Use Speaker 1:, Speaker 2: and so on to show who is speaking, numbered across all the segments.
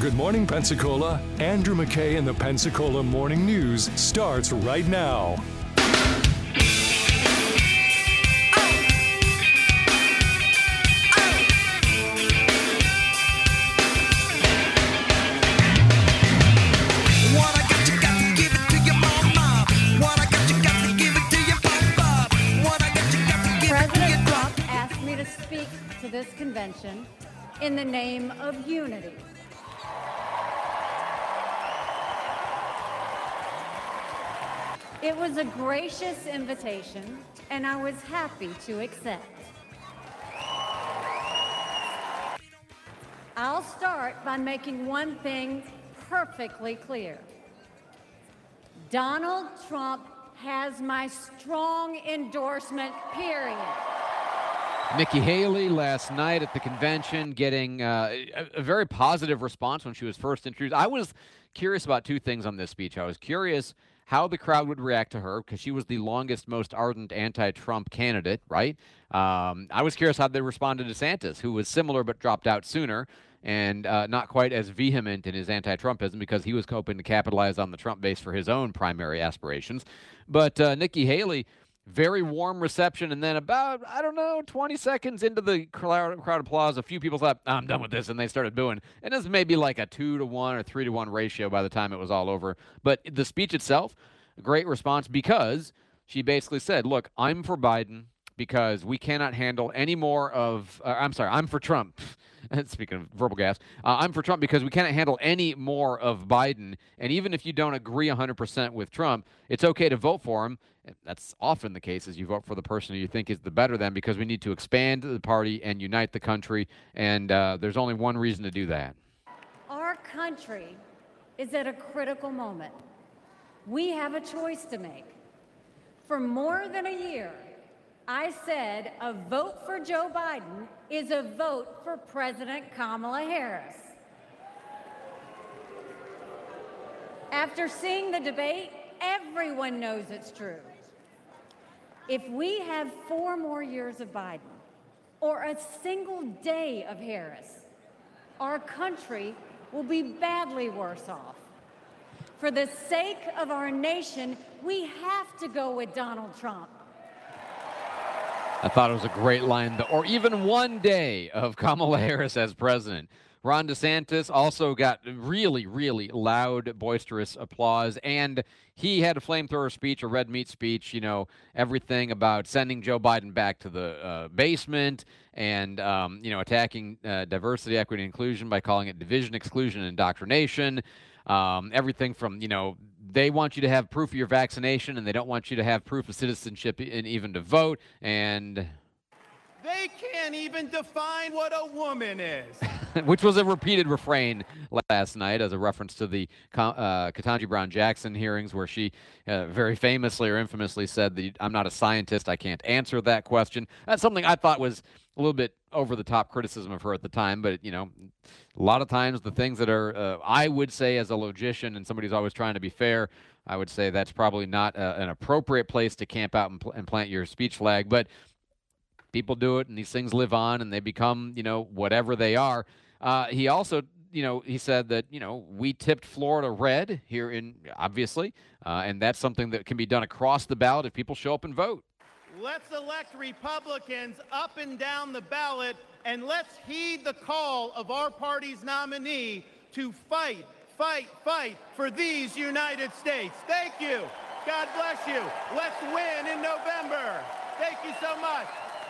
Speaker 1: Good Morning Pensacola. Andrew McKay and the Pensacola Morning News starts right now.
Speaker 2: President Trump asked me to speak to this convention in the name of unity. It was a gracious invitation, and I was happy to accept. I'll start by making one thing perfectly clear. Donald Trump has my strong endorsement, period.
Speaker 3: Nikki Haley last night at the convention getting a very positive response when she was first introduced. I was curious about two things on this speech. I was curious how the crowd would react to her because she was the longest, most ardent anti-Trump candidate, right? I was curious how they responded to DeSantis, who was similar but dropped out sooner and not quite as vehement in his anti-Trumpism because he was hoping to capitalize on the Trump base for his own primary aspirations. But Nikki Haley, very warm reception, and then about, 20 seconds into the crowd applause, a few people thought, I'm done with this, and they started booing. And it was maybe like a 2-to-1 or 3-to-1 ratio by the time it was all over. But the speech itself, a great response because she basically said, look, I'm for Biden because we cannot handle any more of, I'm for Trump. Speaking of verbal gas, I'm for Trump because we can't handle any more of Biden. And even if you don't agree 100% with Trump, it's okay to vote for him. That's often the case, is you vote for the person who you think is the better than, because we need to expand the party and unite the country. And there's only one reason to do that.
Speaker 2: Our country is at a critical moment. We have a choice to make. For more than a year, I said a vote for Joe Biden is a vote for President Kamala Harris. After seeing the debate, everyone knows it's true. If we have 4 more years of Biden or a single day of Harris, our country will be badly worse off. For the sake of our nation, we have to go with Donald Trump.
Speaker 3: I thought it was a great line, or even one day of Kamala Harris as president. Ron DeSantis also got really, really loud, boisterous applause, and he had a flamethrower speech, a red meat speech, everything about sending Joe Biden back to the basement and, attacking diversity, equity, and inclusion by calling it division, exclusion, and indoctrination. Everything from, they want you to have proof of your vaccination, and they don't want you to have proof of citizenship and even to vote, and
Speaker 4: they can't even define what a woman is.
Speaker 3: Which was a repeated refrain last night as a reference to the Ketanji Brown Jackson hearings, where she very famously or infamously said that I'm not a scientist, I can't answer that question. That's something I thought was a little bit over-the-top criticism of her at the time, but, a lot of times the things that are, I would say as a logician and somebody who's always trying to be fair, I would say that's probably not an appropriate place to camp out and plant your speech flag, but people do it, and these things live on, and they become, whatever they are. He also, he said that, we tipped Florida red here obviously, and that's something that can be done across the ballot if people show up and vote.
Speaker 4: Let's elect Republicans up and down the ballot, and let's heed the call of our party's nominee to fight for these United States. Thank you. God bless you. Let's win in November. Thank you so much.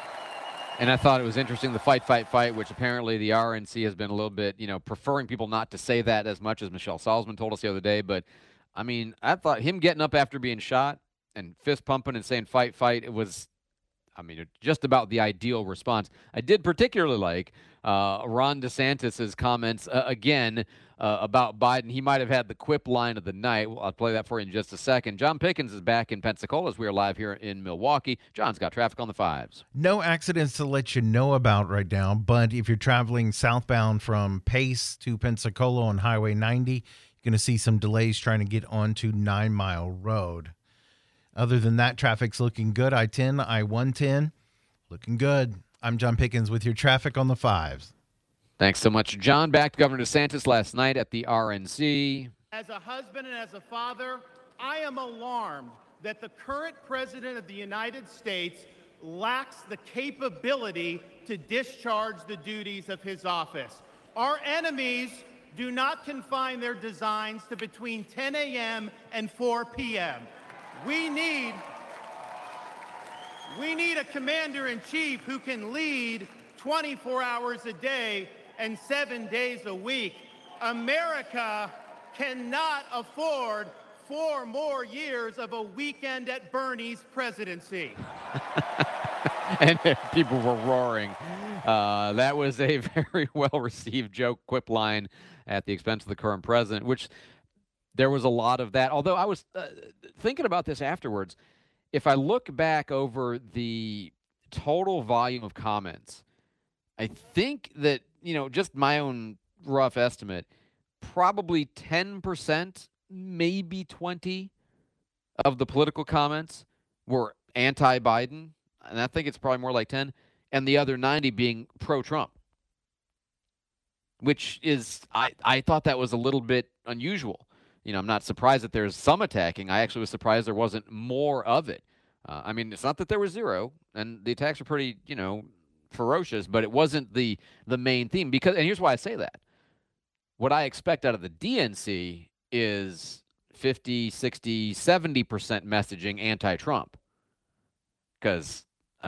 Speaker 3: And I thought it was interesting, the fight, which apparently the RNC has been a little bit, preferring people not to say that as much, as Michelle Salzman told us the other day. But, I thought him getting up after being shot and fist pumping and saying fight, it was, just about the ideal response. I did particularly like Ron DeSantis' comments, again, about Biden. He might have had the quip line of the night. I'll play that for you in just a second. John Pickens is back in Pensacola as we are live here in Milwaukee. John's got traffic on the 5s.
Speaker 5: No accidents to let you know about right now, but if you're traveling southbound from Pace to Pensacola on Highway 90, you're going to see some delays trying to get onto 9 Mile Road. Other than that, traffic's looking good. I-10, I-110, looking good. I'm John Pickens with your traffic on the 5s.
Speaker 3: Thanks so much, John. Back to Governor DeSantis last night at the RNC.
Speaker 4: As a husband and as a father, I am alarmed that the current president of the United States lacks the capability to discharge the duties of his office. Our enemies do not confine their designs to between 10 a.m. and 4 p.m. We need a commander-in-chief who can lead 24 hours a day and 7 days a week. America cannot afford 4 more years of a weekend at Bernie's presidency.
Speaker 3: And people were roaring. That was a very well-received joke, quip line at the expense of the current president, which there was a lot of that. Although I was thinking about this afterwards. If I look back over the total volume of comments, I think that, just my own rough estimate, probably 10%, maybe 20% of the political comments were anti-Biden. And I think it's probably more like 10, and the other 90 being pro-Trump, which is, I thought that was a little bit unusual. I'm not surprised that there's some attacking. I actually was surprised there wasn't more of it. It's not that there was zero, and the attacks were pretty, ferocious, but it wasn't the main theme. And here's why I say that. What I expect out of the DNC is 50, 60, 70% messaging anti-Trump. Because,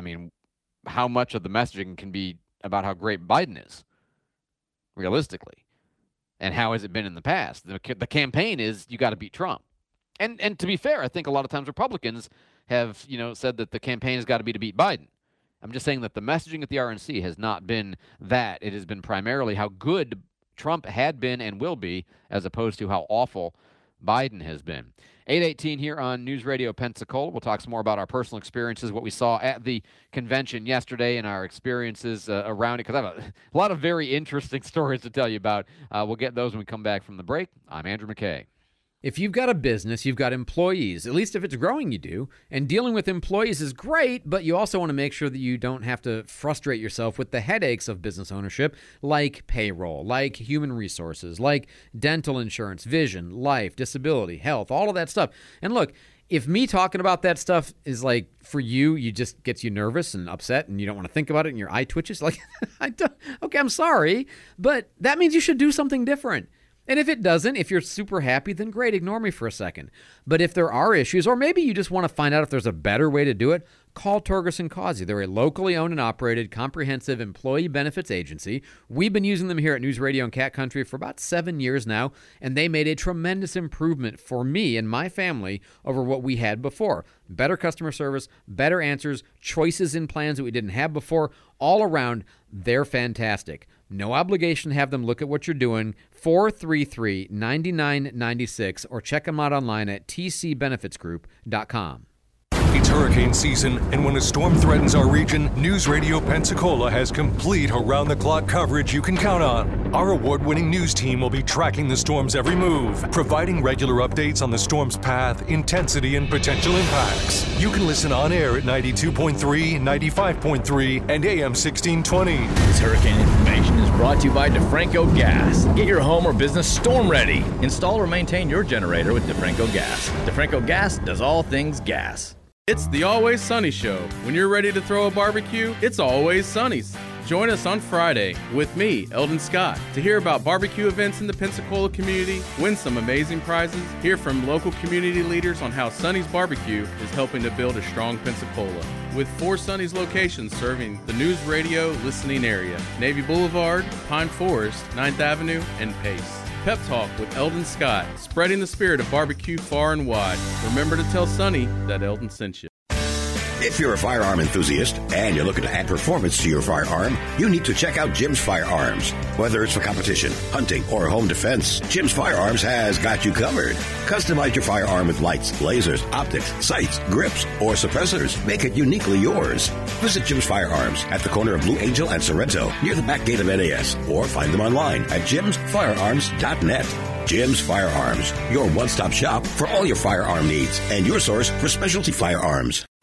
Speaker 3: how much of the messaging can be about how great Biden is, realistically? And how has it been in the past? The campaign is you got to beat Trump. And to be fair, I think a lot of times Republicans have, said that the campaign has got to be to beat Biden. I'm just saying that the messaging at the RNC has not been that. It has been primarily how good Trump had been and will be, as opposed to how awful Biden has been. 8:18 here on News Radio Pensacola. We'll talk some more about our personal experiences, what we saw at the convention yesterday, and our experiences around it, because I have a lot of very interesting stories to tell you about. We'll get those when we come back from the break. I'm Andrew McKay.
Speaker 6: If you've got a business, you've got employees, at least if it's growing, you do. And dealing with employees is great, but you also want to make sure that you don't have to frustrate yourself with the headaches of business ownership, like payroll, like human resources, like dental insurance, vision, life, disability, health, all of that stuff. And look, if me talking about that stuff is like, for you just gets you nervous and upset and you don't want to think about it and your eye twitches, like, okay, I'm sorry, but that means you should do something different. And if it doesn't, if you're super happy, then great, ignore me for a second. But if there are issues, or maybe you just want to find out if there's a better way to do it, call Torgerson Causey. They're a locally owned and operated comprehensive employee benefits agency. We've been using them here at News Radio and Cat Country for about 7 years now, and they made a tremendous improvement for me and my family over what we had before. Better customer service, better answers, choices in plans that we didn't have before. All around, they're fantastic. No obligation to have them look at what you're doing. 433-9996, or check them out online at tcbenefitsgroup.com.
Speaker 1: It's hurricane season, and when a storm threatens our region, News Radio Pensacola has complete around-the-clock coverage you can count on. Our award-winning news team will be tracking the storm's every move, providing regular updates on the storm's path, intensity, and potential impacts. You can listen on air at 92.3, 95.3, and AM 1620.
Speaker 7: This hurricane information is brought to you by DeFranco Gas. Get your home or business storm ready. Install or maintain your generator with DeFranco Gas. DeFranco Gas does all things gas.
Speaker 8: It's the Always Sunny Show. When you're ready to throw a barbecue, it's Always Sunny's. Join us on Friday with me, Eldon Scott, to hear about barbecue events in the Pensacola community, win some amazing prizes, hear from local community leaders on how Sunny's Barbecue is helping to build a strong Pensacola. With 4 Sunny's locations serving the News Radio listening area: Navy Boulevard, Pine Forest, 9th Avenue, and Pace. Pep Talk with Eldon Scott, spreading the spirit of barbecue far and wide. Remember to tell Sonny that Eldon sent you.
Speaker 9: If you're a firearm enthusiast and you're looking to add performance to your firearm, you need to check out Jim's Firearms. Whether it's for competition, hunting, or home defense, Jim's Firearms has got you covered. Customize your firearm with lights, lasers, optics, sights, grips, or suppressors. Make it uniquely yours. Visit Jim's Firearms at the corner of Blue Angel and Sorrento, near the back gate of NAS, or find them online at jimsfirearms.net. Jim's Firearms, your one-stop shop for all your firearm needs and your source for specialty firearms.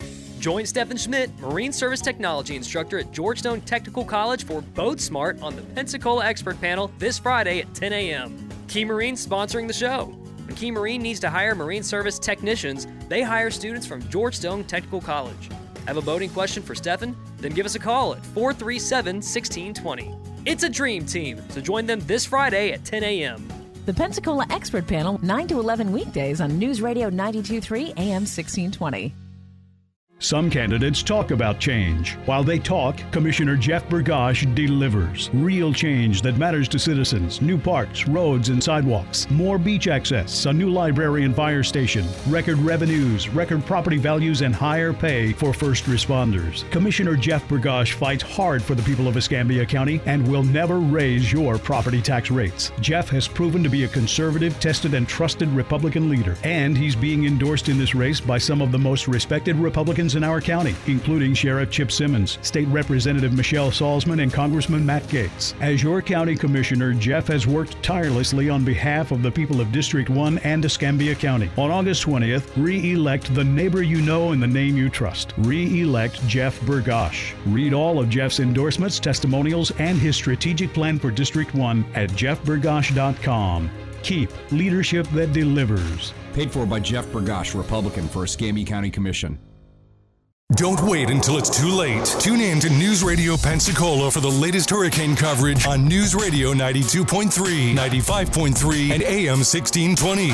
Speaker 10: Join Stephen Schmidt, Marine Service Technology Instructor at Georgetown Technical College for Boat Smart on the Pensacola Expert Panel this Friday at 10 a.m. Key Marine sponsoring the show. When Key Marine needs to hire Marine Service technicians, they hire students from Georgetown Technical College. Have a boating question for Stephen? Then give us a call at 437-1620. It's a dream team, so join them this Friday at 10 a.m.
Speaker 11: The Pensacola Expert Panel, 9 to 11 weekdays on News Radio 92.3 AM 1620.
Speaker 12: Some candidates talk about change. While they talk, Commissioner Jeff Burgash delivers. Real change that matters to citizens. New parks, roads, and sidewalks. More beach access, a new library and fire station. Record revenues, record property values, and higher pay for first responders. Commissioner Jeff Burgash fights hard for the people of Escambia County and will never raise your property tax rates. Jeff has proven to be a conservative, tested, and trusted Republican leader. And he's being endorsed in this race by some of the most respected Republicans in our county, including Sheriff Chip Simmons, State Representative Michelle Salzman, and Congressman Matt Gaetz. As your county commissioner, Jeff has worked tirelessly on behalf of the people of District 1 and Escambia County. On August 20th, re-elect the neighbor you know and the name you trust. Re-elect Jeff Burgash. Read all of Jeff's endorsements, testimonials, and his strategic plan for District 1 at jeffburgash.com. Keep leadership that delivers.
Speaker 13: Paid for by Jeff Burgash, Republican for Escambia County Commission.
Speaker 1: Don't wait until it's too late. Tune in to News Radio Pensacola for the latest hurricane coverage on News Radio 92.3, 95.3, and AM 1620.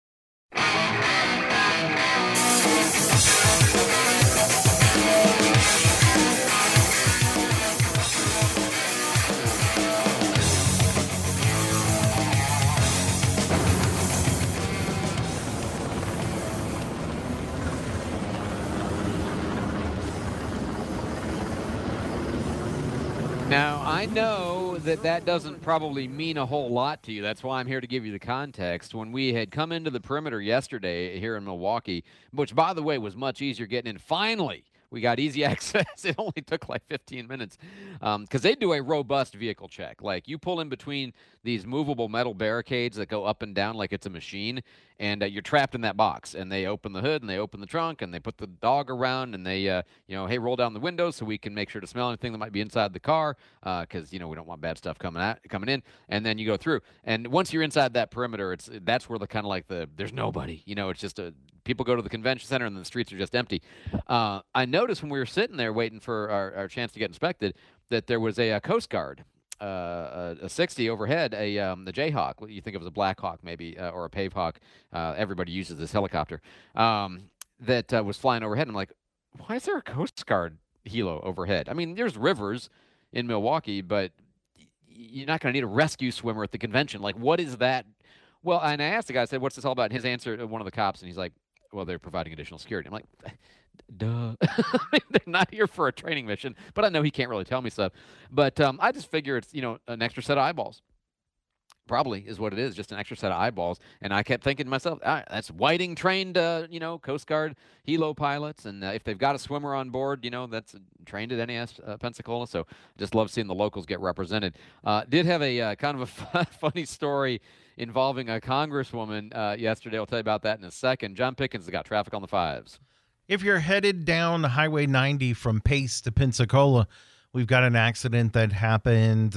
Speaker 3: Now, I know that doesn't probably mean a whole lot to you. That's why I'm here to give you the context. When we had come into the perimeter yesterday here in Milwaukee, which, by the way, was much easier getting in, finally, we got easy access. It only took like 15 minutes because they do a robust vehicle check. Like, you pull in between these movable metal barricades that go up and down like it's a machine, and you're trapped in that box. And they open the hood, and they open the trunk, and they put the dog around, and they, hey, roll down the windows so we can make sure to smell anything that might be inside the car because, we don't want bad stuff coming in. And then you go through. And once you're inside that perimeter, that's where there's nobody. It's just people go to the convention center, and the streets are just empty. I noticed when we were sitting there waiting for our chance to get inspected that there was a Coast Guard, a 60 overhead, the Jayhawk, what you think of as a Black Hawk maybe, or a Pave Hawk. Everybody uses this helicopter that was flying overhead. I'm like, why is there a Coast Guard helo overhead? I mean, there's rivers in Milwaukee, but you're not going to need a rescue swimmer at the convention. Like, what is that? Well, and I asked the guy, I said, what's this all about? And his answer, one of the cops, and he's like, well, they're providing additional security. I'm like, duh. They're not here for a training mission, but I know he can't really tell me stuff. But I just figure it's, an extra set of eyeballs. Probably is what it is, just an extra set of eyeballs. And I kept thinking to myself, that's Whiting-trained, Coast Guard helo pilots. And if they've got a swimmer on board, that's trained at NAS Pensacola. So just love seeing the locals get represented. Did have a kind of a funny story involving a congresswoman yesterday. I'll tell you about that in a second. John Pickens has got traffic on the 5s.
Speaker 5: If you're headed down Highway 90 from Pace to Pensacola, we've got an accident that happened,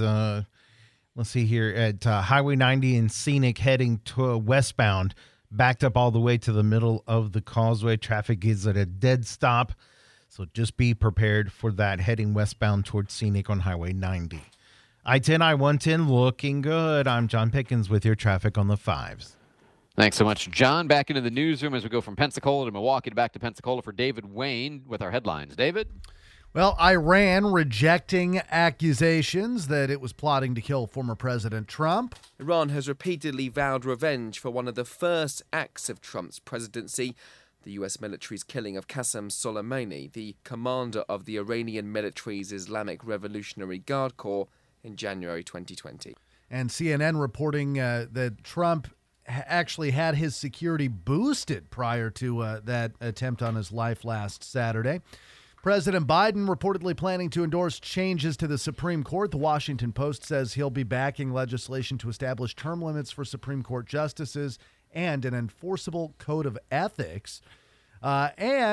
Speaker 5: let's see here, at Highway 90 in Scenic heading to westbound, backed up all the way to the middle of the causeway. Traffic is at a dead stop, so just be prepared for that heading westbound towards Scenic on Highway 90. I-10, I-110 looking good. I'm John Pickens with your traffic on the 5s.
Speaker 3: Thanks so much, John. Back into the newsroom as we go from Pensacola to Milwaukee to back to Pensacola for David Wayne with our headlines. David?
Speaker 14: Well, Iran rejecting accusations that it was plotting to kill former President Trump.
Speaker 15: Iran has repeatedly vowed revenge for one of the first acts of Trump's presidency, the U.S. military's killing of Qasem Soleimani, the commander of the Iranian military's Islamic Revolutionary Guard Corps, in January 2020.
Speaker 14: And CNN reporting that Trump actually had his security boosted prior to that attempt on his life last Saturday. President Biden reportedly planning to endorse changes to the Supreme Court. The Washington Post says he'll be backing legislation to establish term limits for Supreme Court justices and an enforceable code of ethics. And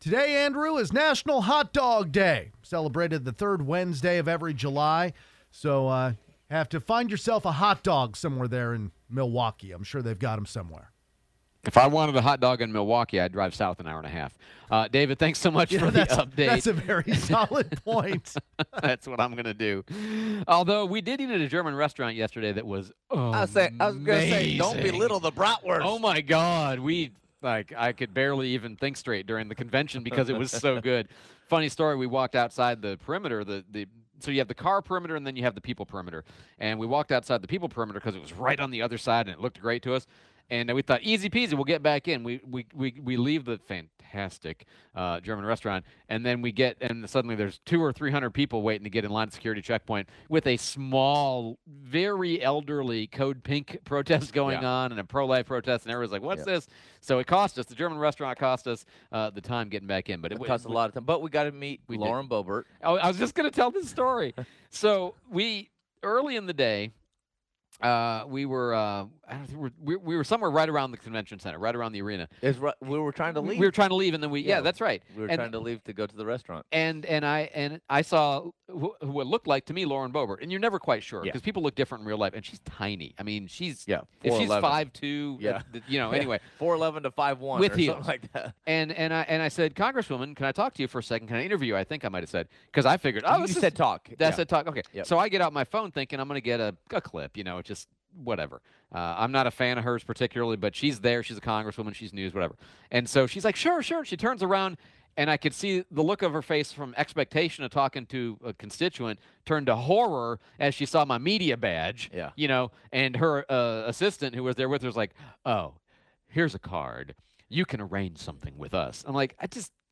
Speaker 14: Today, Andrew, is National Hot Dog Day, celebrated the third Wednesday of every July. So have to find yourself a hot dog somewhere there in Milwaukee. I'm sure they've got them somewhere.
Speaker 3: If I wanted a hot dog in Milwaukee, I'd drive south an hour and a half. David, thanks so much for the update.
Speaker 14: That's a very solid point.
Speaker 3: That's what I'm going to do. Although we did eat at a German restaurant yesterday that was
Speaker 16: I was going to say, don't belittle the bratwurst.
Speaker 3: Oh, my God. I could barely even think straight during the convention because it was so good. Funny story, we walked outside the perimeter, so you have the car perimeter and then you have the people perimeter. And we walked outside the people perimeter because it was right on the other side and it looked great to us. And we thought, easy peasy, we'll get back in. We leave the fantastic German restaurant, and then and suddenly there's 200 or 300 people waiting to get in line at the security checkpoint with a small, very elderly Code Pink protest going on and a pro-life protest, and everyone's like, what's this? So it cost us, the German restaurant cost us the time getting back in. But it
Speaker 16: cost a lot of time. But we got to meet Lauren Boebert.
Speaker 3: Oh, I was just going to tell this story. So early in the day, we were somewhere right around the convention center, right around the arena.
Speaker 16: We were trying to leave.
Speaker 3: We were trying to leave, and then that's right.
Speaker 16: We were trying to leave to go to the restaurant.
Speaker 3: And I saw who it looked like to me, Lauren Boebert, and you're never quite sure because people look different in real life, and she's tiny. I mean, if she's 5'2", anyway,
Speaker 16: 4'11" to 5'1",
Speaker 3: with
Speaker 16: or
Speaker 3: heels,
Speaker 16: something like that.
Speaker 3: And I said, Congresswoman, can I talk to you for a second? Can I interview you? I think I might have said, because I figured,
Speaker 16: you said talk.
Speaker 3: That said talk. Okay, so I get out my phone thinking I'm going to get a clip, just whatever. I'm not a fan of hers particularly, but she's there. She's a congresswoman. She's news, whatever. And so she's like, sure. She turns around, and I could see the look of her face from expectation of talking to a constituent turned to horror as she saw my media badge. And her assistant who was there with her was like, oh, here's a card. You can arrange something with us. I'm like,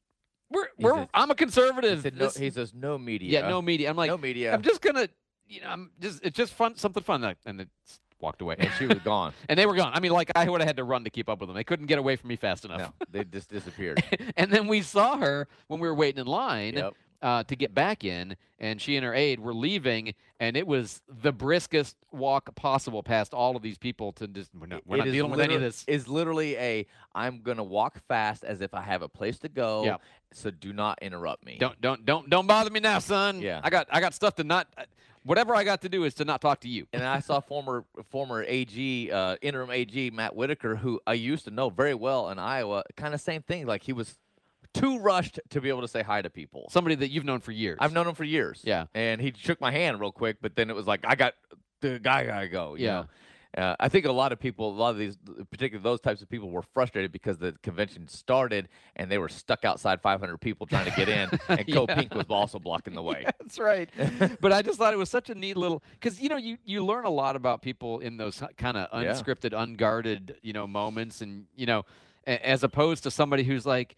Speaker 3: I'm a conservative.
Speaker 16: He says no media.
Speaker 3: Yeah, no media. I'm like,
Speaker 16: no media.
Speaker 3: I'm just gonna, it's just fun, something fun. And it walked away.
Speaker 16: And she was gone.
Speaker 3: And they were gone. I mean, I would have had to run to keep up with them. They couldn't get away from me fast enough.
Speaker 16: No, they just disappeared.
Speaker 3: And then we saw her when we were waiting in line to get back in, and she and her aide were leaving, and it was the briskest walk possible past all of these people to just, we're not dealing with any of this.
Speaker 16: It's literally I'm going to walk fast as if I have a place to go, so do not interrupt me.
Speaker 3: Don't bother me now, son.
Speaker 16: Yeah.
Speaker 3: I got stuff to not... Whatever I got to do is to not talk to you.
Speaker 16: And I saw former AG, interim AG Matt Whitaker, who I used to know very well in Iowa. Kind of same thing. Like he was too rushed to be able to say hi to people.
Speaker 3: Somebody that you've known for years.
Speaker 16: I've known him for years.
Speaker 3: Yeah.
Speaker 16: And he shook my hand real quick, but then it was like, I got to go. You know? I think a lot of these, particularly those types of people, were frustrated because the convention started and they were stuck outside 500 people trying to get in, and Code Pink was also blocking the way.
Speaker 3: That's right. But I just thought it was such a neat little, because you learn a lot about people in those kind of unscripted, unguarded moments, and as opposed to somebody who's like,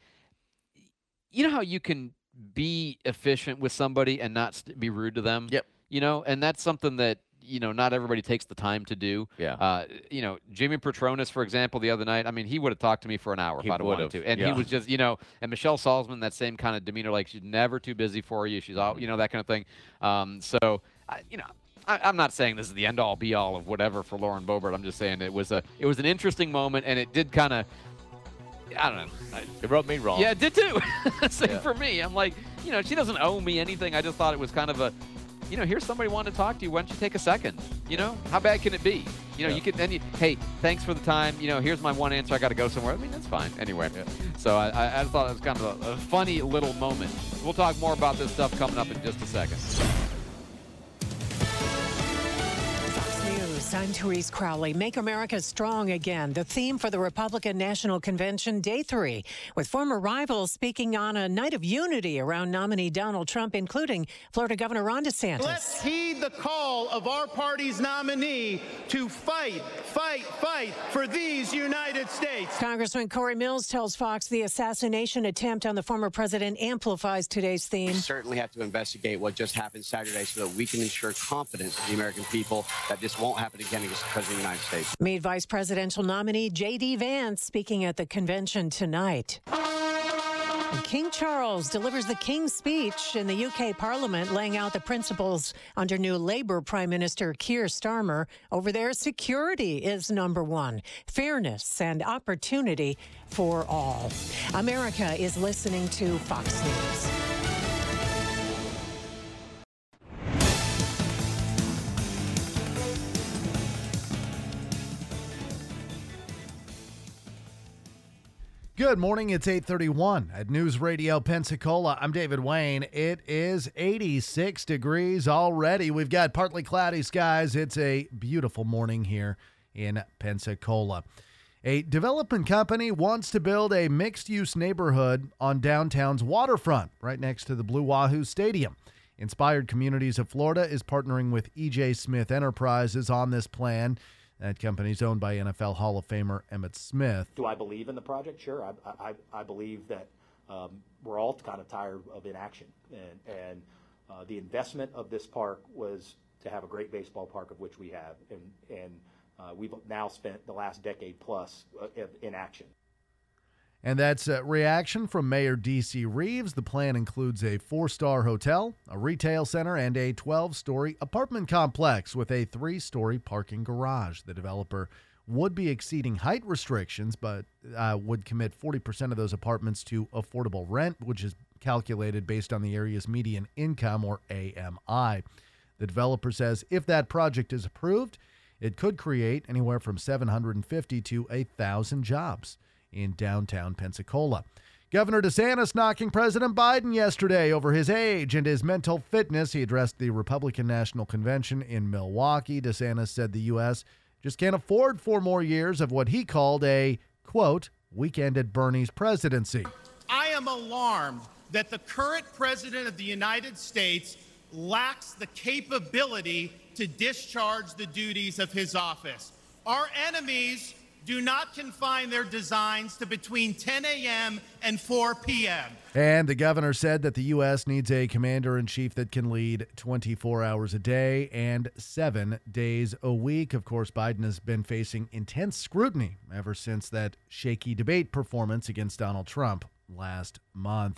Speaker 3: how you can be efficient with somebody and not be rude to them.
Speaker 16: Yep.
Speaker 3: And that's something that not everybody takes the time to do.
Speaker 16: Yeah.
Speaker 3: Jimmy Petronas, for example, the other night, I mean, he would have talked to me for an hour if I'd have wanted to. And he was just, and Michelle Salzman, that same kind of demeanor, like she's never too busy for you. She's all, that kind of thing. I'm not saying this is the end-all, be-all of whatever for Lauren Boebert. I'm just saying it was an interesting moment, and it did kind of, I don't know.
Speaker 16: It rubbed me wrong.
Speaker 3: Yeah, it did too. Same for me. I'm like, she doesn't owe me anything. I just thought it was kind of a, here's somebody wanting to talk to you. Why don't you take a second? How bad can it be? You can, hey, thanks for the time. Here's my one answer. I got to go somewhere. I mean, that's fine. Anyway, so I thought it was kind of a funny little moment. We'll talk more about this stuff coming up in just a second.
Speaker 17: I'm Therese Crowley. Make America Strong Again, the theme for the Republican National Convention, Day 3, with former rivals speaking on a night of unity around nominee Donald Trump, including Florida Governor Ron DeSantis.
Speaker 4: Let's heed the call of our party's nominee to fight for these United States.
Speaker 17: Congressman Corey Mills tells Fox the assassination attempt on the former president amplifies today's theme.
Speaker 18: We certainly have to investigate what just happened Saturday so that we can ensure confidence in the American people that this won't happen again against the President of the United States.
Speaker 17: Meet Vice Presidential nominee J.D. Vance speaking at the convention tonight. King Charles delivers the King's Speech in the UK Parliament, laying out the principles under new Labour Prime Minister Keir Starmer. Over there, security is number one, fairness and opportunity for all. America is listening to Fox News.
Speaker 14: Good morning. It's 8:31 at News Radio Pensacola. I'm David Wayne. It is 86 degrees already. We've got partly cloudy skies. It's a beautiful morning here in Pensacola. A development company wants to build a mixed-use neighborhood on downtown's waterfront, right next to the Blue Wahoo Stadium. Inspired Communities of Florida is partnering with E.J. Smith Enterprises on this plan. That company is owned by NFL Hall of Famer Emmitt Smith.
Speaker 19: Do I believe in the project? Sure. I believe that we're all kind of tired of inaction. And the investment of this park was to have a great baseball park, of which we have. And we've now spent the last decade plus in action.
Speaker 14: And that's a reaction from Mayor D.C. Reeves. The plan includes a 4-star hotel, a retail center, and a 12-story apartment complex with a 3-story parking garage. The developer would be exceeding height restrictions, but would commit 40% of those apartments to affordable rent, which is calculated based on the area's median income, or AMI. The developer says if that project is approved, it could create anywhere from 750 to 1,000 jobs in downtown Pensacola. Governor DeSantis knocking President Biden yesterday over his age and his mental fitness. He addressed the Republican National Convention in Milwaukee. DeSantis said the U.S. just can't afford 4 more years of what he called a, quote, weekend at Bernie's presidency.
Speaker 4: I am alarmed that the current president of the United States lacks the capability to discharge the duties of his office. Our enemies do not confine their designs to between 10 a.m. and 4 p.m.
Speaker 14: And the governor said that the U.S. needs a commander-in-chief that can lead 24 hours a day and 7 days a week. Of course, Biden has been facing intense scrutiny ever since that shaky debate performance against Donald Trump last month.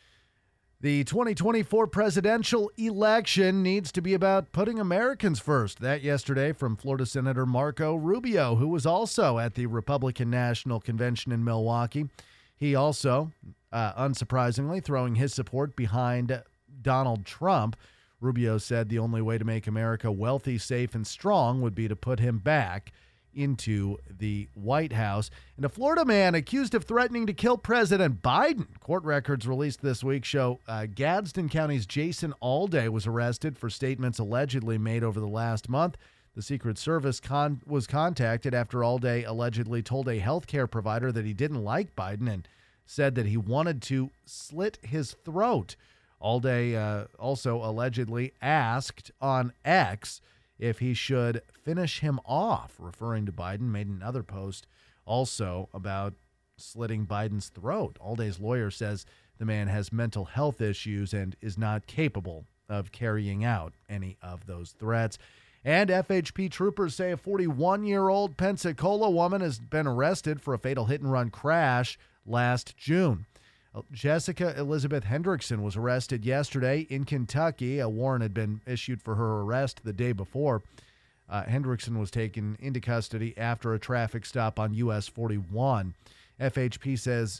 Speaker 14: The 2024 presidential election needs to be about putting Americans first. That yesterday from Florida Senator Marco Rubio, who was also at the Republican National Convention in Milwaukee. He also, unsurprisingly, throwing his support behind Donald Trump. Rubio said the only way to make America wealthy, safe, and strong would be to put him back into the White House. And a Florida man accused of threatening to kill President Biden. Court records released this week show Gadsden County's Jason Alday was arrested for statements allegedly made over the last month. The Secret Service was contacted after Alday allegedly told a healthcare provider that he didn't like Biden and said that he wanted to slit his throat. Alday also allegedly asked on X if he should finish him off, referring to Biden, made another post also about slitting Biden's throat. Alday's lawyer says the man has mental health issues and is not capable of carrying out any of those threats. And FHP troopers say a 41-year-old Pensacola woman has been arrested for a fatal hit-and-run crash last June. Jessica Elizabeth Hendrickson was arrested yesterday in Kentucky. A warrant had been issued for her arrest the day before. Hendrickson was taken into custody after a traffic stop on US 41. FHP says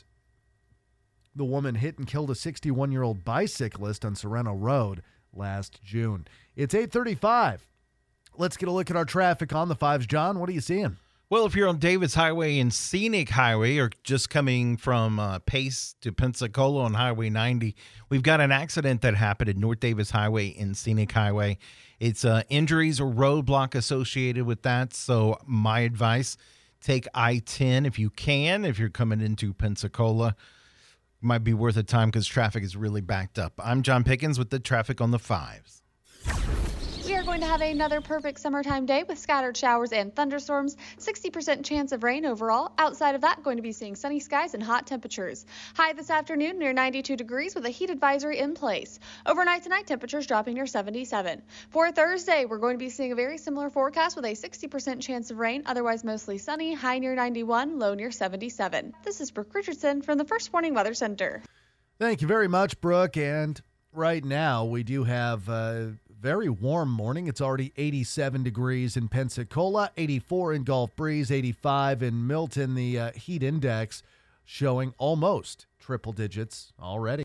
Speaker 14: the woman hit and killed a 61-year-old bicyclist on Sereno Road last June. It's 8:35. Let's get a look at our traffic on the 5s. John, what are you seeing?
Speaker 5: Well, if you're on Davis Highway and Scenic Highway, or just coming from Pace to Pensacola on Highway 90, we've got an accident that happened at North Davis Highway and Scenic Highway. It's injuries or roadblock associated with that. So my advice, take I-10 if you can. If you're coming into Pensacola, might be worth a time because traffic is really backed up. I'm John Pickens with the traffic on the 5s.
Speaker 20: We are going to have another perfect summertime day with scattered showers and thunderstorms, 60% chance of rain overall. Outside of that, going to be seeing sunny skies and hot temperatures. High this afternoon near 92 degrees with a heat advisory in place. Overnight tonight, temperatures dropping near 77. For Thursday, we're going to be seeing a very similar forecast with a 60% chance of rain, otherwise mostly sunny, high near 91, low near 77. This is Brooke Richardson from the First Warning Weather Center.
Speaker 14: Thank you very much, Brooke. And right now we do have a very warm morning. It's already 87 degrees in Pensacola, 84 in Gulf Breeze, 85 in Milton. The heat index showing almost triple digits already.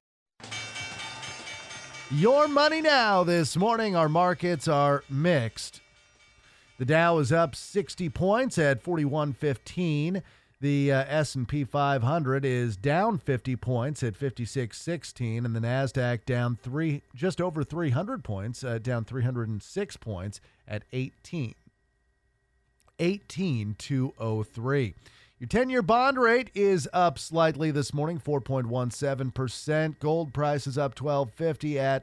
Speaker 14: Your money now this morning. Our markets are mixed. The Dow is up 60 points at 4115. The S&P 500 is down 50 points at 5616, and the Nasdaq down just over 300 points, down 306 points at 18203. Your 10-year bond rate is up slightly this morning, 4.17%. Gold price is up $12.50 at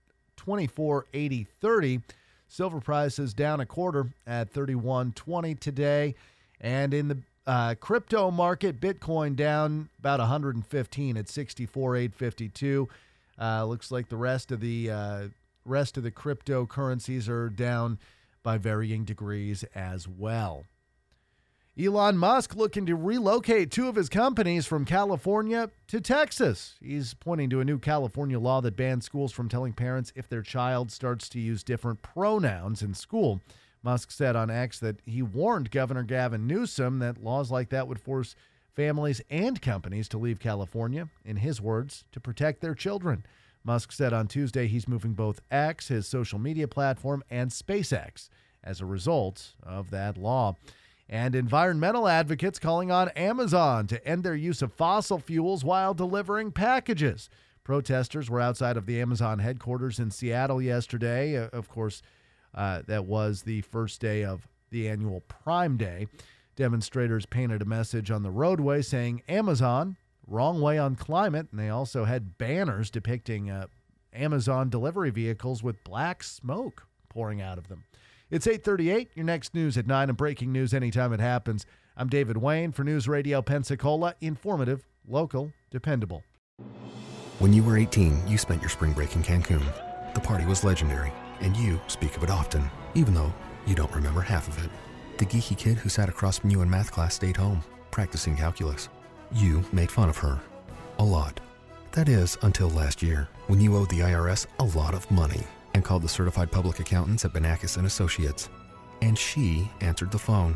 Speaker 14: $24.8030. Silver price is down a quarter at $31.20 today. And in the crypto market, Bitcoin down about 115 at 64,852. Looks like the rest of the cryptocurrencies are down by varying degrees as well. Elon Musk looking to relocate two of his companies from California to Texas. He's pointing to a new California law that bans schools from telling parents if their child starts to use different pronouns in school. Musk said on X that he warned Governor Gavin Newsom that laws like that would force families and companies to leave California, in his words, to protect their children. Musk said on Tuesday he's moving both X, his social media platform, and SpaceX as a result of that law. And environmental advocates calling on Amazon to end their use of fossil fuels while delivering packages. Protesters were outside of the Amazon headquarters in Seattle yesterday. Of course, that was the first day of the annual Prime Day. Demonstrators painted a message on the roadway saying, Amazon, wrong way on climate. And they also had banners depicting Amazon delivery vehicles with black smoke pouring out of them. It's 8:38. Your next news at 9 and breaking news anytime it happens. I'm David Wayne for News Radio Pensacola. Informative, local, dependable.
Speaker 21: When you were 18, you spent your spring break in Cancun. The party was legendary, and you speak of it often, even though you don't remember half of it. The geeky kid who sat across from you in math class stayed home, practicing calculus. You made fun of her. A lot. That is, until last year, when you owed the IRS a lot of money and called the certified public accountants at Banakis & Associates. And she answered the phone.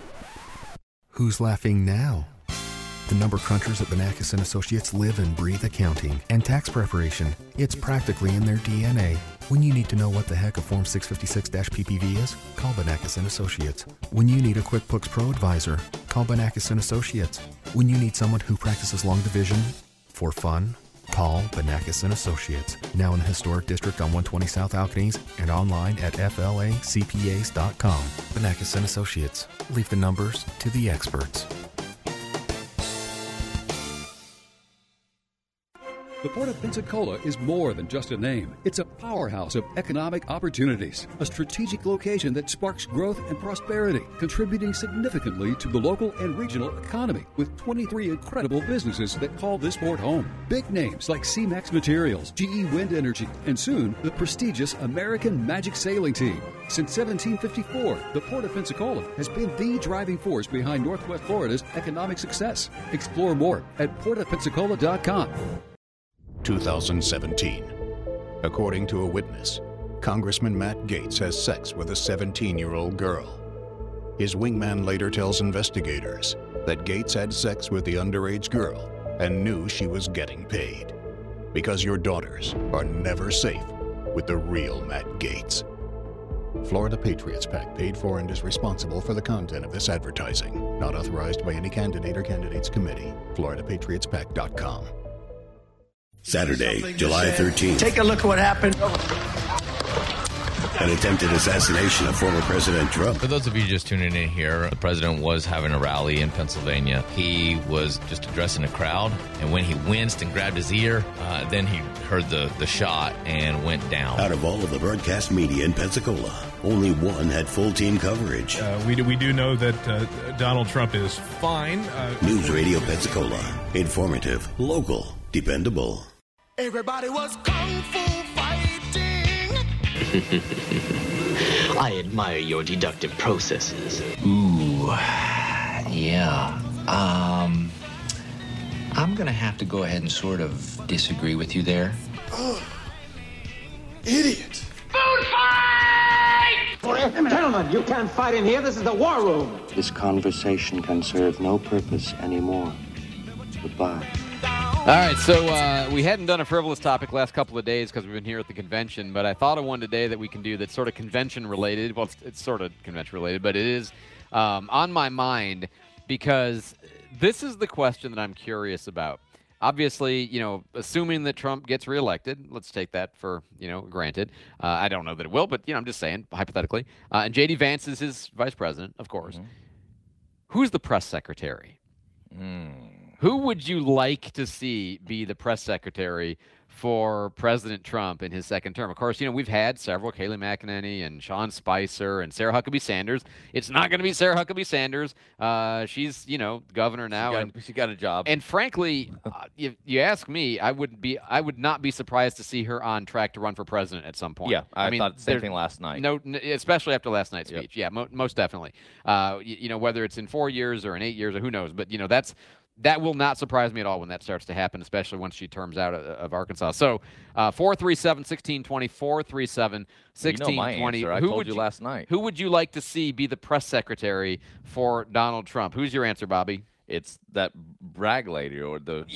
Speaker 21: Who's laughing now? The number crunchers at Banakis & Associates live and breathe accounting and tax preparation. It's practically in their DNA. When you need to know what the heck a Form 656-PPV is, call Banakis & Associates. When you need a QuickBooks Pro advisor, call Banakis & Associates. When you need someone who practices long division for fun, call Banakis & Associates. Now in the historic district on 120 South Alcanese and online at flacpas.com. Banakis & Associates. Leave the numbers to the experts.
Speaker 22: The Port of Pensacola is more than just a name. It's a powerhouse of economic opportunities, a strategic location that sparks growth and prosperity, contributing significantly to the local and regional economy, with 23 incredible businesses that call this port home. Big names like C-Max Materials, GE Wind Energy, and soon the prestigious American Magic Sailing Team. Since 1754, the Port of Pensacola has been the driving force behind Northwest Florida's economic success. Explore more at portofpensacola.com.
Speaker 23: 2017. According to a witness, Congressman Matt Gaetz has sex with a 17-year-old girl. His wingman later tells investigators that Gaetz had sex with the underage girl and knew she was getting paid. Because your daughters are never safe with the real Matt Gaetz. Florida Patriots PAC paid for and is responsible for the content of this advertising. Not authorized by any candidate or candidates committee. FloridaPatriotsPAC.com.
Speaker 9: Saturday, July 13th.
Speaker 24: Take a look at what happened.
Speaker 9: An attempted assassination of former President Trump.
Speaker 25: For those of you just tuning in here, the president was having a rally in Pennsylvania. He was just addressing a crowd, and when he winced and grabbed his ear, then he heard the shot and went down.
Speaker 9: Out of all of the broadcast media in Pensacola, only one had full team coverage.
Speaker 26: We do know that Donald Trump is fine.
Speaker 9: News Radio Pensacola. Informative, local, dependable.
Speaker 24: Everybody was kung fu fighting.
Speaker 27: I admire your deductive processes. Ooh, yeah. I'm I'm going to have to go ahead and sort of disagree with you there.
Speaker 24: Oh, idiot. Food fight!
Speaker 2: Gentlemen, you can't fight in here. This is the war room.
Speaker 6: This conversation can serve no purpose anymore. Goodbye.
Speaker 3: All right, so we hadn't done a frivolous topic last couple of days because we've been here at the convention, but I thought of one today that we can do that's sort of convention-related. Well, it's sort of convention-related, but it is on my mind because this is the question that I'm curious about. Obviously, assuming that Trump gets reelected, let's take that for, granted. I don't know that it will, but, I'm just saying, hypothetically. And J.D. Vance is his vice president, of course. Mm-hmm. Who's the press secretary? Who would you like to see be the press secretary for President Trump in his second term? Of course, we've had several, Kayleigh McEnany and Sean Spicer and Sarah Huckabee Sanders. It's not going to be Sarah Huckabee Sanders. She's, governor now.
Speaker 16: She got a job.
Speaker 3: And frankly, you ask me, I would not be surprised to see her on track to run for president at some point.
Speaker 16: Yeah, I thought the same thing last night.
Speaker 3: No, especially after last night's speech. Yeah, most definitely. Whether it's in 4 years or in 8 years or who knows, but that will not surprise me at all when that starts to happen, especially once she terms out of Arkansas. So 437-1620, 437-1620.
Speaker 16: I told you last night.
Speaker 3: Who would you like to see be the press secretary for Donald Trump? Who's your answer, Bobby?
Speaker 16: It's that Bragg lady or the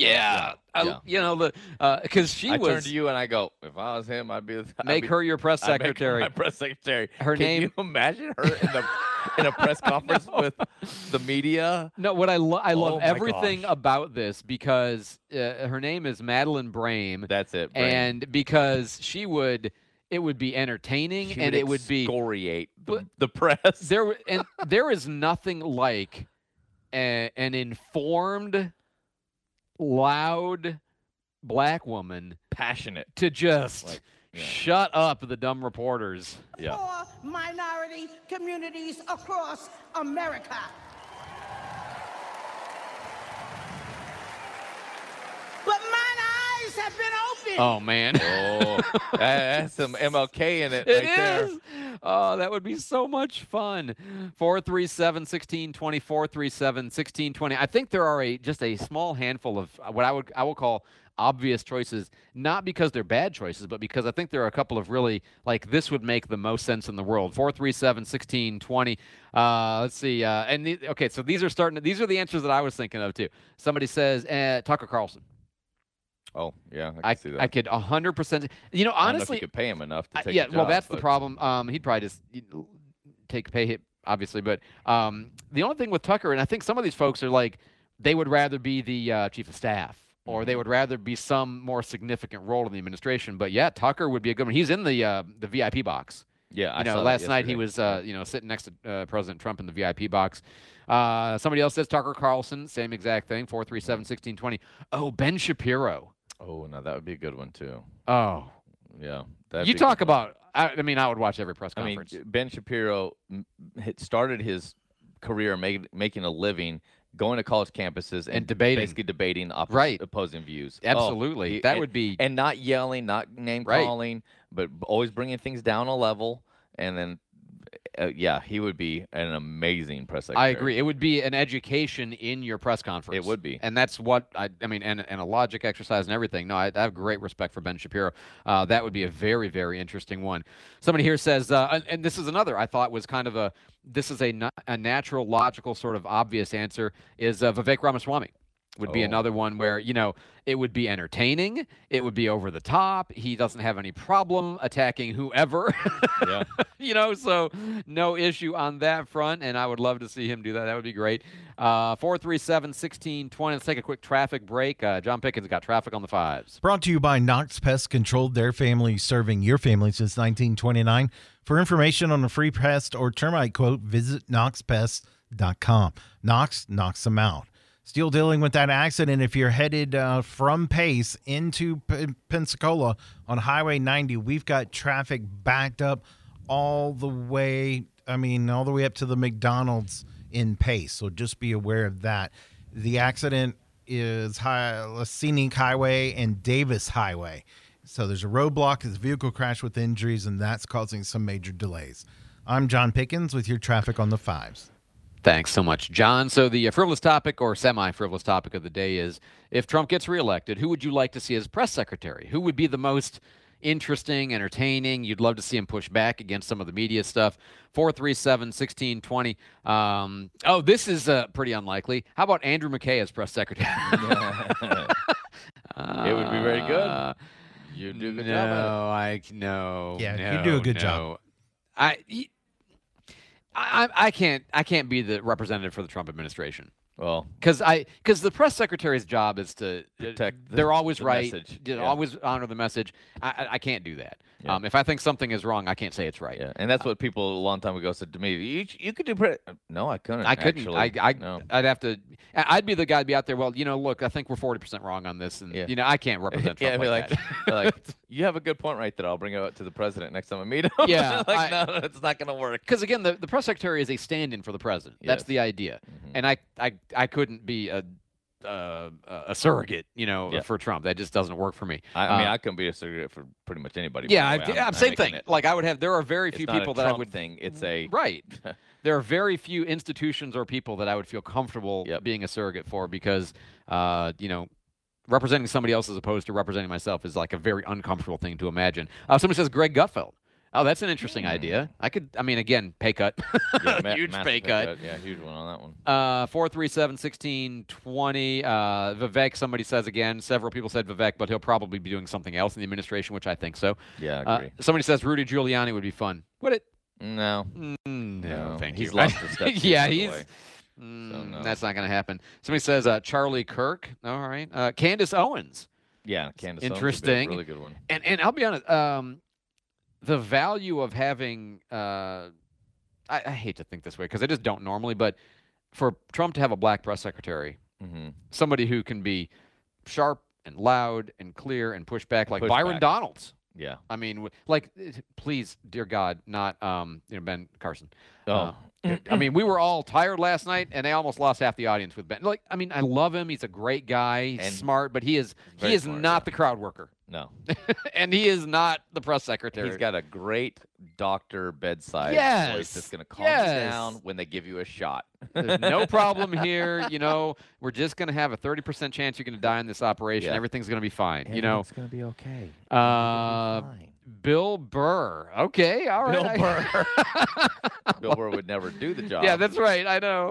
Speaker 3: because she
Speaker 16: I
Speaker 3: was.
Speaker 16: I turn to you and I go, if I was him, I'd be
Speaker 3: her your press secretary.
Speaker 16: My press secretary.
Speaker 3: Can
Speaker 16: you imagine her in a press conference with the media?
Speaker 3: No, what I love everything about this because her name is Madeleine Brame.
Speaker 16: That's it. Brame.
Speaker 3: And because it would be entertaining and it would be
Speaker 16: excoriate the press.
Speaker 3: There is nothing like an informed, loud black woman,
Speaker 16: passionate,
Speaker 3: to just shut up the dumb reporters.
Speaker 24: Yeah. For minority communities across America. But mine eyes have been opened.
Speaker 3: Oh, man.
Speaker 16: That's some MLK in it
Speaker 3: It
Speaker 16: right
Speaker 3: is. Oh, that would be so much fun. 437-1620, 437-1620. I think there are just a small handful of what I will call obvious choices, not because they're bad choices, but because I think there are a couple of really, this would make the most sense in the world. 437-1620. Let's see. So these are the answers that I was thinking of, too. Somebody says Tucker Carlson.
Speaker 16: Oh, yeah, I can see that.
Speaker 3: I could 100%. Honestly,
Speaker 16: I don't know if you could pay him enough to take the job,
Speaker 3: well, that's the problem. He'd probably just take a pay hit, obviously. But the only thing with Tucker, and I think some of these folks are they would rather be the chief of staff, or they would rather be some more significant role in the administration. But yeah, Tucker would be a good one. He's in the VIP box.
Speaker 16: Yeah, I
Speaker 3: saw last night he was sitting next to President Trump in the VIP box. Somebody else says Tucker Carlson, same exact thing. 437-1620. Oh, Ben Shapiro.
Speaker 16: Oh, no, that would be a good one, too.
Speaker 3: Oh.
Speaker 16: Yeah.
Speaker 3: You talk about, I would watch every press conference.
Speaker 16: Ben Shapiro started his career making a living going to college campuses and
Speaker 3: debating.
Speaker 16: Basically debating opposing views.
Speaker 3: Absolutely. That would be.
Speaker 16: And not yelling, not name calling, but always bringing things down a level. And then, he would be an amazing press secretary.
Speaker 3: I agree. It would be an education in your press conference.
Speaker 16: It would be.
Speaker 3: And that's what and a logic exercise and everything. No, I have great respect for Ben Shapiro. That would be a very, very interesting one. Somebody here says, and this is another I thought was kind of a natural, logical, sort of obvious answer is Vivek Ramaswamy. Would be another one where, it would be entertaining. It would be over the top. He doesn't have any problem attacking whoever.
Speaker 16: Yeah.
Speaker 3: So no issue on that front, and I would love to see him do that. That would be great. 437-1620. Let's take a quick traffic break. John Pickens got traffic on the fives.
Speaker 5: Brought to you by Knox Pest Control, their family serving your family since 1929. For information on a free pest or termite quote, visit knoxpest.com. Knox knocks them out. Still dealing with that accident. If you're headed from Pace into Pensacola on Highway 90, we've got traffic backed up all the way up to the McDonald's in Pace. So just be aware of that. The accident is Scenic Highway and Davis Highway. So there's a roadblock, there's a vehicle crash with injuries, and that's causing some major delays. I'm John Pickens with your traffic on the fives.
Speaker 3: Thanks so much, John. So the frivolous topic or semi-frivolous topic of the day is, if Trump gets reelected, who would you like to see as press secretary? Who would be the most interesting, entertaining? You'd love to see him push back against some of the media stuff. 437-1620. Oh, this is pretty unlikely. How about Andrew McKay as press secretary?
Speaker 16: It would be very good. You do a good job.
Speaker 5: You do a good job.
Speaker 3: I can't be the representative for the Trump administration.
Speaker 16: Well,
Speaker 3: because the press secretary's job is to
Speaker 16: protect.
Speaker 3: They're always
Speaker 16: the
Speaker 3: right.
Speaker 16: message.
Speaker 3: You know,
Speaker 16: Yeah.
Speaker 3: always honor the message. I can't do that.
Speaker 16: Yeah.
Speaker 3: If I think something is wrong, I can't say it's right.
Speaker 16: Yeah, and that's what people a long time ago said to me. You could do. No, I couldn't.
Speaker 3: I couldn't.
Speaker 16: Actually. No.
Speaker 3: I'd have to. I'd be the guy to be out there. Well, look, I think we're 40% wrong on this, and I can't represent Trump like that.
Speaker 16: Like, you have a good point right there. I'll bring it up to the president next time I meet him.
Speaker 3: Yeah,
Speaker 16: no, it's not going to work.
Speaker 3: Because again, the press secretary is a stand-in for the president. That's
Speaker 16: Yes.
Speaker 3: the idea, and I couldn't be a surrogate, for Trump. That just doesn't work for me.
Speaker 16: I mean, I couldn't be a surrogate for pretty much anybody.
Speaker 3: Yeah,
Speaker 16: by the way. I'm
Speaker 3: same
Speaker 16: making
Speaker 3: thing.
Speaker 16: it.
Speaker 3: Like I would have. There are very few
Speaker 16: It's not
Speaker 3: people
Speaker 16: a
Speaker 3: that I
Speaker 16: Trump
Speaker 3: would
Speaker 16: thing. It's a
Speaker 3: right. There are very few institutions or people that I would feel comfortable being a surrogate for because, representing somebody else as opposed to representing myself is like a very uncomfortable thing to imagine. Somebody says Greg Gutfeld. Oh, that's an interesting idea. Again, pay cut. Huge pay cut.
Speaker 16: Yeah, huge one on that one.
Speaker 3: 437-1620. Vivek, somebody says again. Several people said Vivek, but he'll probably be doing something else in the administration, which I think so.
Speaker 16: Yeah, I agree.
Speaker 3: Somebody says Rudy Giuliani would be fun. Would it?
Speaker 16: No.
Speaker 3: No, thank you.
Speaker 16: He's lost his steps.
Speaker 3: Yeah,
Speaker 16: he's.
Speaker 3: No. That's not going to happen. Somebody says Charlie Kirk. All right. Candace Owens.
Speaker 16: Yeah, Candace
Speaker 3: Interesting.
Speaker 16: Owens would be a really good one.
Speaker 3: And I'll be honest. The value of having I hate to think this way because I just don't normally, but for Trump to have a black press secretary, somebody who can be sharp and loud and clear and push back like Byron Donalds.
Speaker 16: Yeah.
Speaker 3: I mean, please, dear God, not Ben Carson.
Speaker 16: Oh.
Speaker 3: I mean, we were all tired last night, and they almost lost half the audience with Ben. I mean, I love him. He's a great guy. He's smart, but he is
Speaker 16: smart,
Speaker 3: not the crowd worker.
Speaker 16: No.
Speaker 3: And he is not the press secretary.
Speaker 16: He's got a great doctor bedside voice that's going to calm you down when they give you a shot.
Speaker 3: There's no problem here. We're just going to have a 30% chance you're going to die in this operation.
Speaker 16: Yeah.
Speaker 3: Everything's going to be fine.
Speaker 16: It's going to be okay.
Speaker 3: Bill Burr. Okay, all right.
Speaker 16: Bill Burr. Bill Burr would never do the job.
Speaker 3: Yeah, that's right. I know.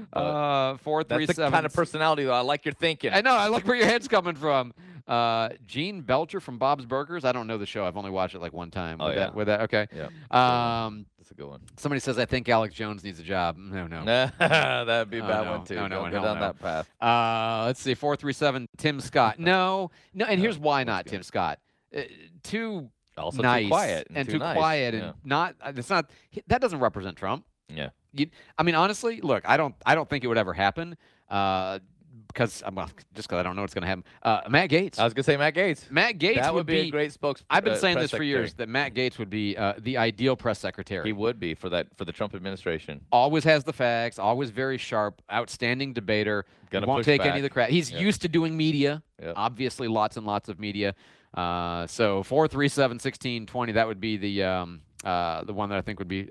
Speaker 3: 437.
Speaker 16: That's the kind of personality, though. I like your thinking.
Speaker 3: I know. I like where your head's coming from. Gene Belcher from Bob's Burgers. I don't know the show. I've only watched it like one time. With that, okay.
Speaker 16: Yeah. That's a good one.
Speaker 3: Somebody says I think Alex Jones needs a job. No.
Speaker 16: That'd be a bad one too.
Speaker 3: No,
Speaker 16: Don't go down that path.
Speaker 3: Let's see. 437. Tim Scott. No. And here's why not Tim Scott. Too
Speaker 16: also
Speaker 3: nice
Speaker 16: too quiet
Speaker 3: and too
Speaker 16: nice.
Speaker 3: quiet and not. It's not. That doesn't represent Trump.
Speaker 16: Yeah.
Speaker 3: I mean, honestly, look. I don't think it would ever happen. Because I don't know what's going to happen. Matt Gaetz.
Speaker 16: I was going to say Matt Gaetz.
Speaker 3: Matt Gaetz
Speaker 16: that would be a great spokesperson.
Speaker 3: I've been saying this for years that Matt Gaetz would be the ideal press secretary.
Speaker 16: He would be for the Trump administration.
Speaker 3: Always has the facts. Always very sharp. Outstanding debater. Won't take any of the crap. He's used to doing media.
Speaker 16: Yep.
Speaker 3: Obviously, lots and lots of media. So 437-1620. That would be the one that I think would be.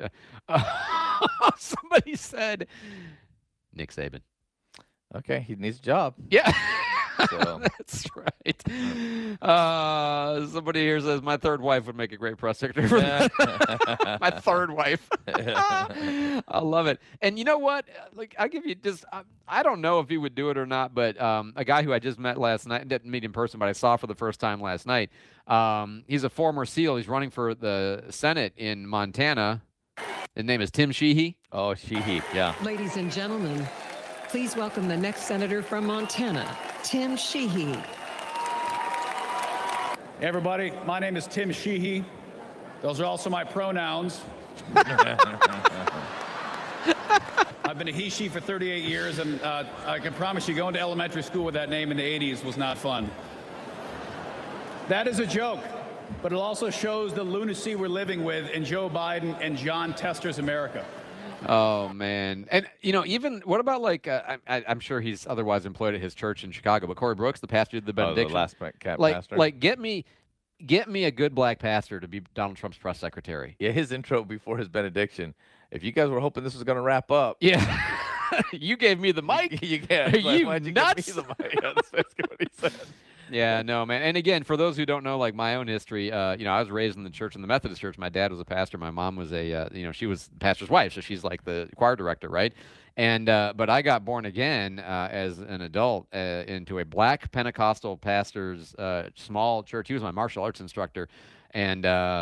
Speaker 3: Somebody said Nick Saban.
Speaker 16: Okay, he needs a job.
Speaker 3: Yeah.
Speaker 16: So.
Speaker 3: That's right. Somebody here says my third wife would make a great press secretary for my third wife. I love it. And you know what? I'll give you I don't know if he would do it or not, but a guy who I just met last night, didn't meet in person, but I saw for the first time last night. He's a former SEAL. He's running for the Senate in Montana. His name is Tim Sheehy.
Speaker 16: Oh, Sheehy, yeah.
Speaker 1: Ladies and gentlemen, please welcome the next senator from Montana, Tim Sheehy.
Speaker 7: Hey everybody, my name is Tim Sheehy. Those are also my pronouns. I've been a he, she for 38 years, and I can promise you going to elementary school with that name in the 80s was not fun. That is a joke, but it also shows the lunacy we're living with in Joe Biden and John Tester's America.
Speaker 3: Oh, man. And, even what about I'm sure he's otherwise employed at his church in Chicago, but Corey Brooks, the pastor of the benediction.
Speaker 16: The last pastor.
Speaker 3: Get me a good black pastor to be Donald Trump's press secretary.
Speaker 16: Yeah, his intro before his benediction. if you guys were hoping this was going to wrap up.
Speaker 3: Yeah. You gave me the mic.
Speaker 16: You can't.
Speaker 3: Are you nuts?
Speaker 16: Give me the mic? Yeah, that's basically what he said.
Speaker 3: Yeah, no, man. And again, for those who don't know, like my own history, I was raised in the church, in the Methodist church. My dad was a pastor. My mom was she was the pastor's wife, so she's like the choir director, right? And but I got born again as an adult into a black Pentecostal pastor's small church. He was my martial arts instructor, and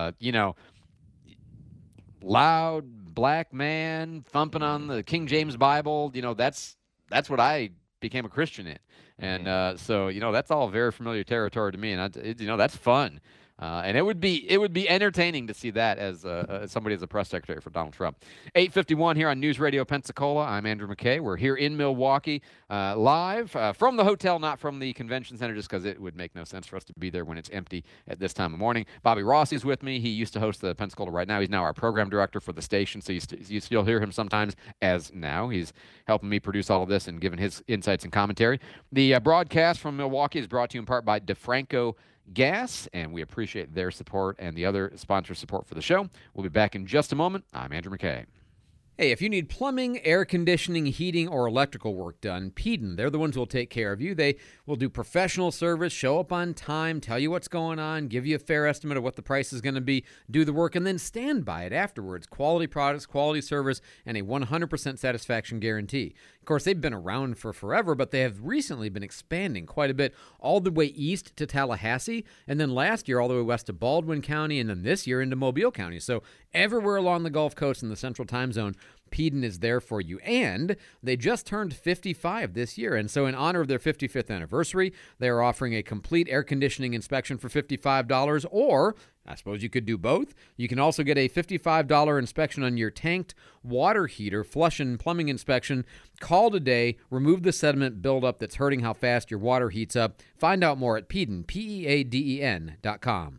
Speaker 3: loud black man thumping on the King James Bible. That's what I became a Christian in. And so that's all very familiar territory to me, and that's fun. And it would be entertaining to see that as somebody as a press secretary for Donald Trump. 8:51 here on News Radio Pensacola. I'm Andrew McKay. We're here in Milwaukee, live from the hotel, not from the convention center, just because it would make no sense for us to be there when it's empty at this time of morning. Bobby Rossi's with me. He used to host the Pensacola Right Now. He's now our program director for the station, so you still hear him sometimes as now. He's helping me produce all of this and giving his insights and commentary. The broadcast from Milwaukee is brought to you in part by DeFranco Gas, and we appreciate their support and the other sponsor support for the show. We'll be back in just a moment. I'm Andrew McKay. Hey, if you need plumbing, air conditioning, heating, or electrical work done, Peden, they're the ones who will take care of you. They will do professional service, show up on time, tell you what's going on, give you a fair estimate of what the price is going to be, do the work, and then stand by it afterwards. Quality products, quality service, and a 100% satisfaction guarantee. Of course, they've been around for forever, but they have recently been expanding quite a bit, all the way east to Tallahassee, and then last year all the way west to Baldwin County, and then this year into Mobile County. So everywhere along the Gulf Coast in the Central Time Zone, Peden is there for you. And they just turned 55 this year. And so in honor of their 55th anniversary, they are offering a complete air conditioning inspection for $55, or I suppose you could do both. You can also get a $55 inspection on your tanked water heater, flush and plumbing inspection. Call today. Remove the sediment buildup that's hurting how fast your water heats up. Find out more at Peden, PEADEN.com.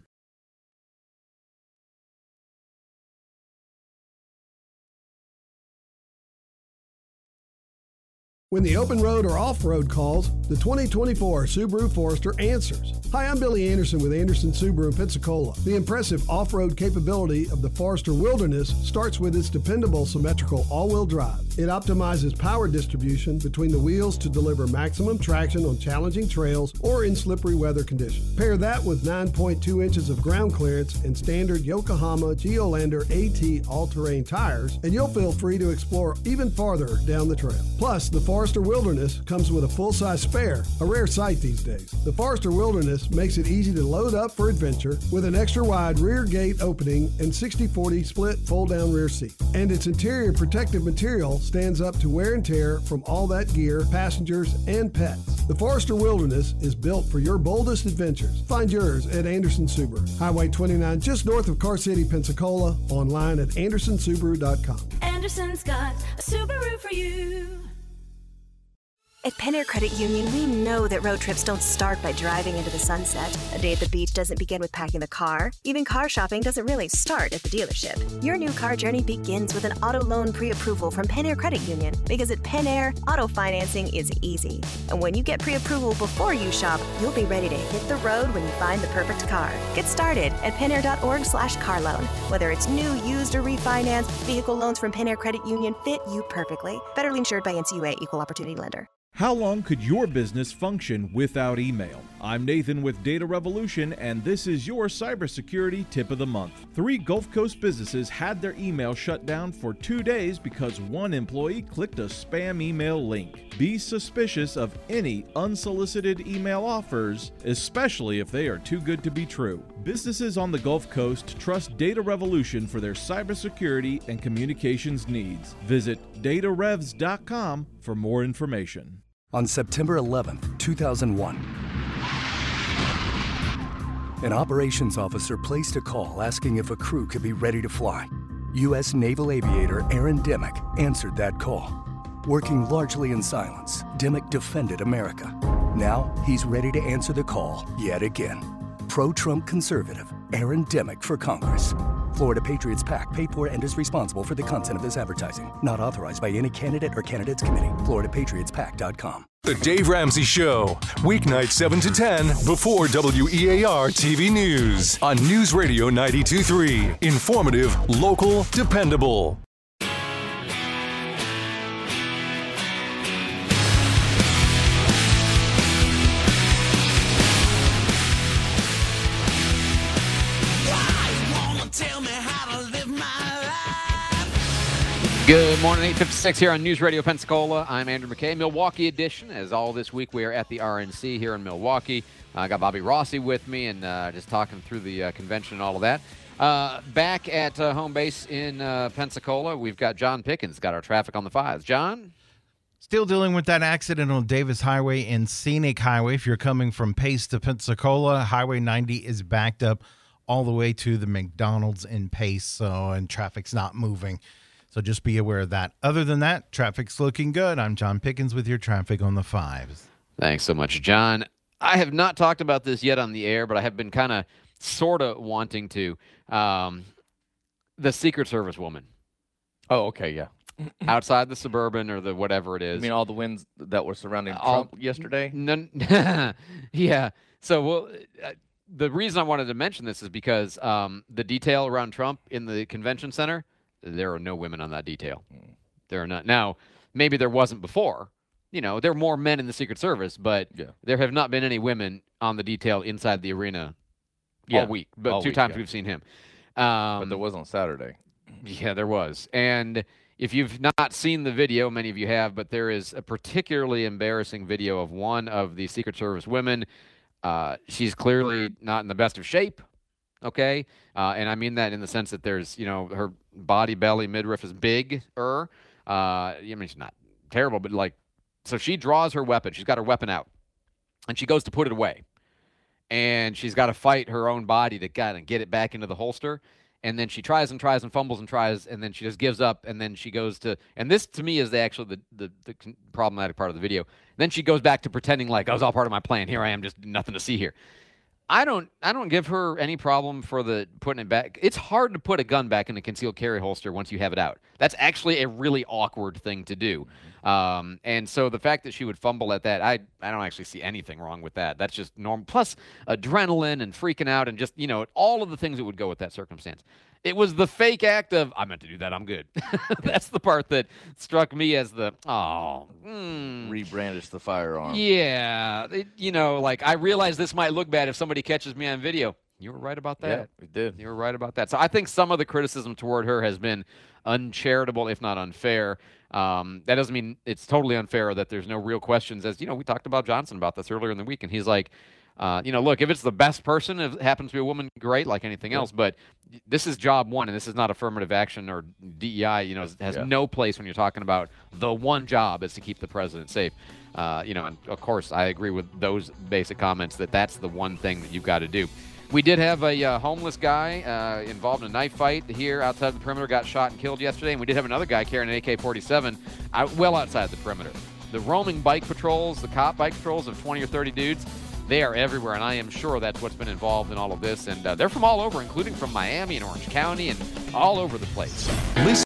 Speaker 8: When the open road or off-road calls, the 2024 Subaru Forester answers. Hi, I'm Billy Anderson with Anderson Subaru in Pensacola. The impressive off-road capability of the Forester Wilderness starts with its dependable symmetrical all-wheel drive. It optimizes power distribution between the wheels to deliver maximum traction on challenging trails or in slippery weather conditions. Pair that with 9.2 inches of ground clearance and standard Yokohama Geolandar AT all-terrain tires, and you'll feel free to explore even farther down the trail. Plus, the Forester Wilderness comes with a full-size spare, a rare sight these days. The Forester Wilderness makes it easy to load up for adventure with an extra-wide rear gate opening and 60/40 split fold-down rear seat. And its interior protective material stands up to wear and tear from all that gear, passengers, and pets. The Forester Wilderness is built for your boldest adventures. Find yours at Anderson Subaru, Highway 29, just north of Car City, Pensacola, online at andersonsubaru.com.
Speaker 10: Anderson's got a Subaru for you.
Speaker 11: At Penair Credit Union, we know that road trips don't start by driving into the sunset. A day at the beach doesn't begin with packing the car. Even car shopping doesn't really start at the dealership. Your new car journey begins with an auto loan pre-approval from Penair Credit Union, because at Penair, auto financing is easy. And when you get pre-approval before you shop, you'll be ready to hit the road when you find the perfect car. Get started at penair.org/car loan. Whether it's new, used, or refinance, vehicle loans from Penair Credit Union fit you perfectly. Federally insured by NCUA, Equal Opportunity Lender.
Speaker 12: How long could your business function without email? I'm Nathan with Data Revolution, and this is your cybersecurity tip of the month. 3 Gulf Coast businesses had their email shut down for 2 days because one employee clicked a spam email link. Be suspicious of any unsolicited email offers, especially if they are too good to be true. Businesses on the Gulf Coast trust Data Revolution for their cybersecurity and communications needs. Visit datarevs.com for more information.
Speaker 13: On September 11, 2001, an operations officer placed a call asking if a crew could be ready to fly. U.S. Naval aviator Aaron Dimmock answered that call. Working largely in silence, Dimmock defended America. Now he's ready to answer the call yet again. Pro-Trump conservative Aaron Dimmock for Congress. Florida Patriots PAC paid for and is responsible for the content of this advertising. Not authorized by any candidate or candidates committee. FloridaPatriotsPAC.com.
Speaker 15: The Dave Ramsey Show, weeknight 7 to 10 before WEAR TV News on News Radio 92.3. Informative, local, dependable.
Speaker 3: Good morning, 8:56 here on News Radio Pensacola. I'm Andrew McKay, Milwaukee edition. As all this week, we are at the RNC here in Milwaukee. I got Bobby Rossi with me and just talking through the convention and all of that. Back at home base in Pensacola, we've got John Pickens, got our traffic on the 5s. John?
Speaker 5: Still dealing with that accident on Davis Highway and Scenic Highway. If you're coming from Pace to Pensacola, Highway 90 is backed up all the way to the McDonald's in Pace, and traffic's not moving. So just be aware of that. Other than that, traffic's looking good. I'm John Pickens with your traffic on the 5s.
Speaker 3: Thanks so much, John. I have not talked about this yet on the air, but I have been kind of sort of wanting to. The Secret Service woman.
Speaker 16: Oh, okay, yeah.
Speaker 3: Outside the Suburban or the whatever it is.
Speaker 16: I mean, all the winds that were surrounding Trump yesterday?
Speaker 3: Yeah. So, the reason I wanted to mention this is because the detail around Trump in the convention center, there are no women on that detail. There are not. Now, maybe there wasn't before. You know, there are more men in the Secret Service, but there have not been any women on the detail inside the arena all week. But
Speaker 16: all
Speaker 3: two
Speaker 16: week,
Speaker 3: times we've seen him.
Speaker 16: But there was on Saturday.
Speaker 3: Yeah, there was. And if you've not seen the video, many of you have, but there is a particularly embarrassing video of one of the Secret Service women. She's clearly not in the best of shape. Okay. And I mean that in the sense that there's, her body, belly, midriff is bigger. I mean, she's not terrible, but so she draws her weapon. She's got her weapon out and she goes to put it away. And she's got to fight her own body to kind of get it back into the holster. And then she tries and tries and fumbles and tries, and then she just gives up. And then she goes to, and this to me is actually the problematic part of the video. Then she goes back to pretending like I was all part of my plan. Here I am, just nothing to see here. I don't give her any problem for the putting it back. It's hard to put a gun back in a concealed carry holster once you have it out. That's actually a really awkward thing to do. And so the fact that she would fumble at that, I don't actually see anything wrong with that. That's just normal. Plus adrenaline and freaking out and just, all of the things that would go with that circumstance. It was the fake act of, I meant to do that, I'm good. That's the part that struck me as the,
Speaker 16: rebrandish the firearm.
Speaker 3: Yeah. I realize this might look bad if somebody catches me on video. You were right about that.
Speaker 16: Yeah, we did.
Speaker 3: You were right about that. So I think some of the criticism toward her has been uncharitable, if not unfair. That doesn't mean it's totally unfair or that there's no real questions. As, we talked about Johnson about this earlier in the week, and he's like, look, if it's the best person, if it happens to be a woman, great, like anything else. But this is job one, and this is not affirmative action or DEI. Has no place when you're talking about the one job is to keep the president safe. And of course, I agree with those basic comments that that's the one thing that you've got to do. We did have a homeless guy involved in a knife fight here outside the perimeter, got shot and killed yesterday. And we did have another guy carrying an AK-47 well outside the perimeter. The roaming bike patrols, the cop bike patrols of 20 or 30 dudes, they are everywhere, and I am sure that's what's been involved in all of this. And they're from all over, including from Miami and Orange County and all over the place.